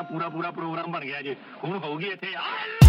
ਪੂਰਾ ਪ੍ਰੋਗਰਾਮ ਬਣ ਗਿਆ ਜੀ। ਹੁਣ ਹੋਊਗੀ ਇੱਥੇ